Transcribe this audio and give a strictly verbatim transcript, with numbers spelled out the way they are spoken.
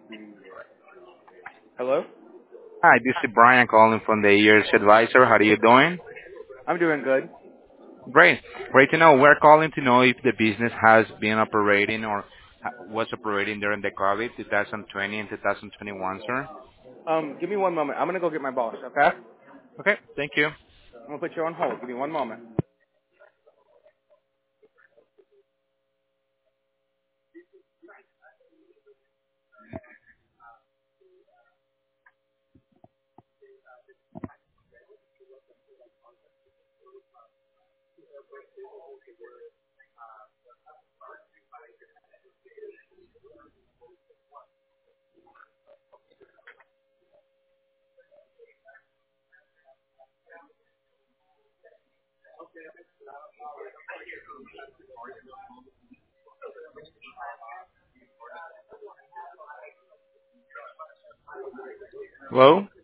Hello? Hi, this is Brian calling from the Years Advisor. How are you doing? I'm doing good. Great. Great to know. We're calling to know if the business has been operating or ha- was operating during the COVID twenty twenty and twenty twenty-one, sir. Um, give me one moment. I'm gonna go get my boss, okay? Okay, thank you. I'm gonna put you on hold. Give me one moment. Hello?